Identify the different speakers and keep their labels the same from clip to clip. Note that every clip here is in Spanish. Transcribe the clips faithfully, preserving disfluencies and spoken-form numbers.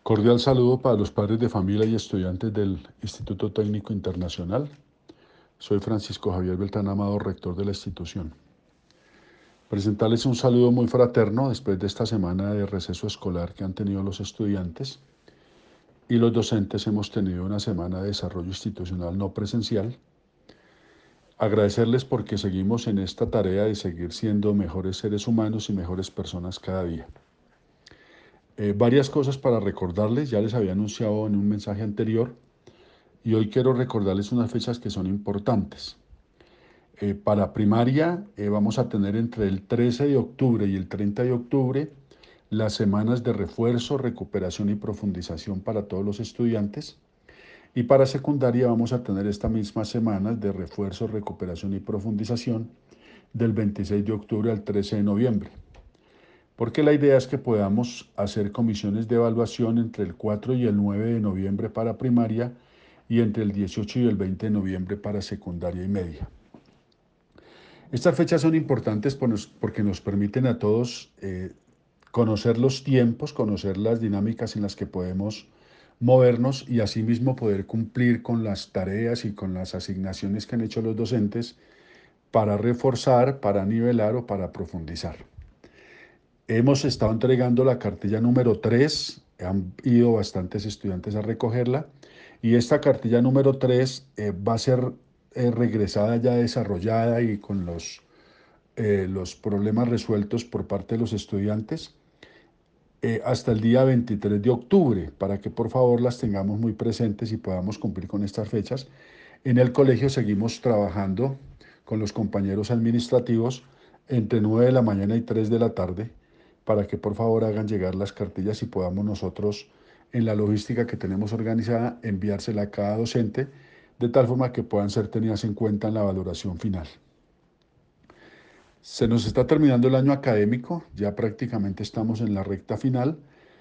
Speaker 1: Cordial saludo para los padres de familia y estudiantes del Instituto Técnico Internacional. Soy Francisco Javier Beltrán Amado, rector de la institución. Presentarles un saludo muy fraterno después de esta semana de receso escolar que han tenido los estudiantes y los docentes. Hemos tenido una semana de desarrollo institucional no presencial. Agradecerles porque seguimos en esta tarea de seguir siendo mejores seres humanos y mejores personas cada día. Eh, varias cosas para recordarles, ya les había anunciado en un mensaje anterior, y hoy quiero recordarles unas fechas que son importantes. Eh, para primaria eh, vamos a tener entre el trece de octubre y el treinta de octubre las semanas de refuerzo, recuperación y profundización para todos los estudiantes. Y para secundaria vamos a tener estas mismas semanas de refuerzo, recuperación y profundización del veintiséis de octubre al trece de noviembre. Porque la idea es que podamos hacer comisiones de evaluación entre el cuatro y el nueve de noviembre para primaria y entre el dieciocho y el veinte de noviembre para secundaria y media. Estas fechas son importantes porque nos permiten a todos eh, conocer los tiempos, conocer las dinámicas en las que podemos movernos y asimismo poder cumplir con las tareas y con las asignaciones que han hecho los docentes para reforzar, para nivelar o para profundizar. Hemos estado entregando la cartilla número tres, han ido bastantes estudiantes a recogerla, y esta cartilla número tres eh, va a ser eh, regresada ya desarrollada y con los, eh, los problemas resueltos por parte de los estudiantes eh, hasta el día veintitrés de octubre, para que por favor las tengamos muy presentes y podamos cumplir con estas fechas. En el colegio seguimos trabajando con los compañeros administrativos entre nueve de la mañana y tres de la tarde para que por favor hagan llegar las cartillas y podamos nosotros, en la logística que tenemos organizada, enviársela a cada docente de tal forma que puedan ser tenidas en cuenta en la valoración final. Se nos está terminando el año académico, ya prácticamente estamos en la recta final.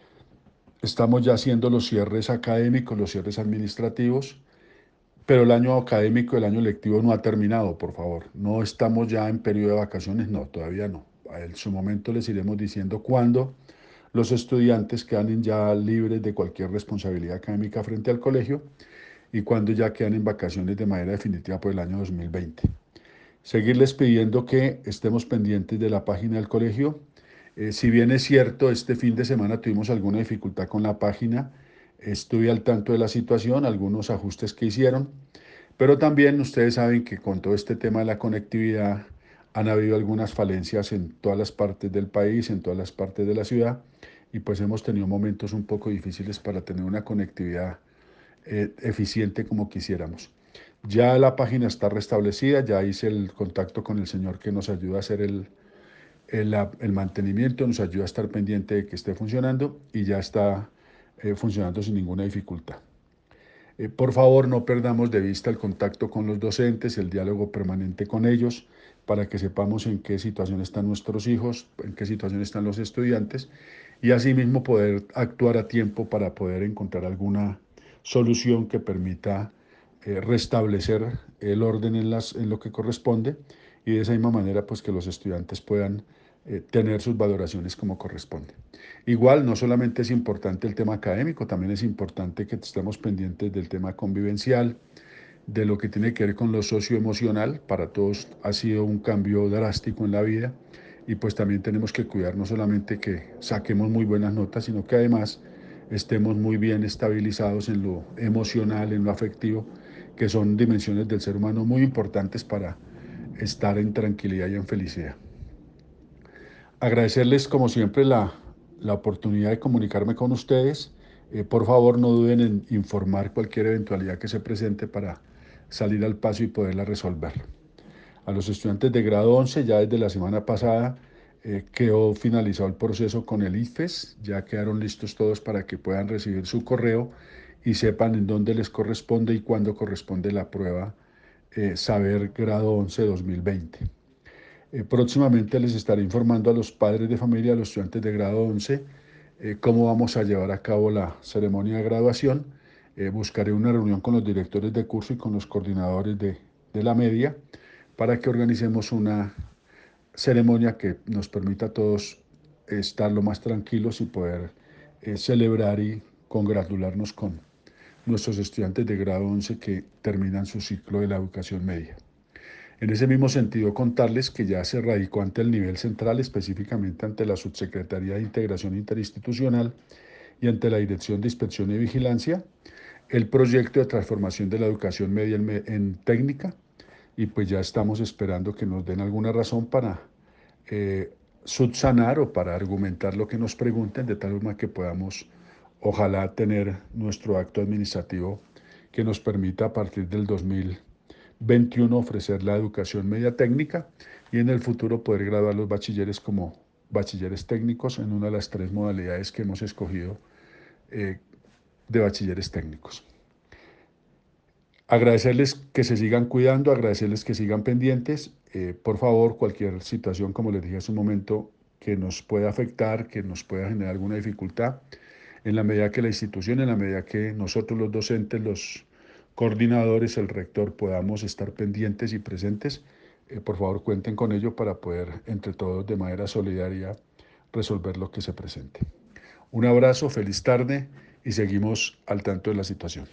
Speaker 1: Estamos ya haciendo los cierres académicos, los cierres administrativos, pero el año académico, el año lectivo no ha terminado, por favor. No estamos ya en periodo de vacaciones, no, todavía no. En su momento les iremos diciendo cuándo los estudiantes quedan ya libres de cualquier responsabilidad académica frente al colegio y cuándo ya quedan en vacaciones de manera definitiva por el año dos mil veinte. Seguirles pidiendo que estemos pendientes de la página del colegio. Eh, si bien es cierto, este fin de semana tuvimos alguna dificultad con la página, estuve al tanto de la situación, algunos ajustes que hicieron, pero también ustedes saben que con todo este tema de la conectividad han habido algunas falencias en todas las partes del país, en todas las partes de la ciudad, y pues hemos tenido momentos un poco difíciles para tener una conectividad eh, eficiente como quisiéramos. Ya la página está restablecida, ya hice el contacto con el señor que nos ayuda a hacer el, el, el mantenimiento, nos ayuda a estar pendiente de que esté funcionando y ya está eh, funcionando sin ninguna dificultad. Eh, por favor, no perdamos de vista el contacto con los docentes, el diálogo permanente con ellos, para que sepamos en qué situación están nuestros hijos, en qué situación están los estudiantes, y asimismo poder actuar a tiempo para poder encontrar alguna solución que permita eh, restablecer el orden en, las, en lo que corresponde, y de esa misma manera pues que los estudiantes puedan eh, tener sus valoraciones como corresponde. Igual, no solamente es importante el tema académico, también es importante que estemos pendientes del tema convivencial, de lo que tiene que ver con lo socioemocional. Para todos ha sido un cambio drástico en la vida y pues también tenemos que cuidar no solamente que saquemos muy buenas notas, sino que además estemos muy bien estabilizados en lo emocional, en lo afectivo, que son dimensiones del ser humano muy importantes para estar en tranquilidad y en felicidad. Agradecerles como siempre la, la oportunidad de comunicarme con ustedes. Eh, por favor, no duden en informar cualquier eventualidad que se presente para salir al paso y poderla resolver. A los estudiantes de grado once, ya desde la semana pasada eh, quedó finalizado el proceso con el IFES, ya quedaron listos todos para que puedan recibir su correo y sepan en dónde les corresponde y cuándo corresponde la prueba eh, Saber Grado once dos mil veinte. Eh, próximamente les estaré informando a los padres de familia, a los estudiantes de grado once, eh, cómo vamos a llevar a cabo la ceremonia de graduación. Eh, buscaré una reunión con los directores de curso y con los coordinadores de, de la media para que organicemos una ceremonia que nos permita a todos estar lo más tranquilos y poder eh, celebrar y congratularnos con nuestros estudiantes de grado once que terminan su ciclo de la educación media. En ese mismo sentido, contarles que ya se radicó ante el nivel central, específicamente ante la Subsecretaría de Integración Interinstitucional y ante la Dirección de Inspección y Vigilancia, el proyecto de transformación de la educación media en, en técnica, y pues ya estamos esperando que nos den alguna razón para eh, subsanar o para argumentar lo que nos pregunten, de tal forma que podamos, ojalá, tener nuestro acto administrativo que nos permita a partir del dos mil veintiuno ofrecer la educación media técnica y en el futuro poder graduar los bachilleres como bachilleres técnicos en una de las tres modalidades que hemos escogido eh, de bachilleres técnicos. Agradecerles que se sigan cuidando, agradecerles que sigan pendientes. Eh, por favor, cualquier situación, como les dije hace un momento, que nos pueda afectar, que nos pueda generar alguna dificultad, en la medida que la institución, en la medida que nosotros los docentes, los coordinadores, el rector, podamos estar pendientes y presentes, eh, por favor cuenten con ello para poder, entre todos, de manera solidaria, resolver lo que se presente. Un abrazo, feliz tarde y seguimos al tanto de la situación.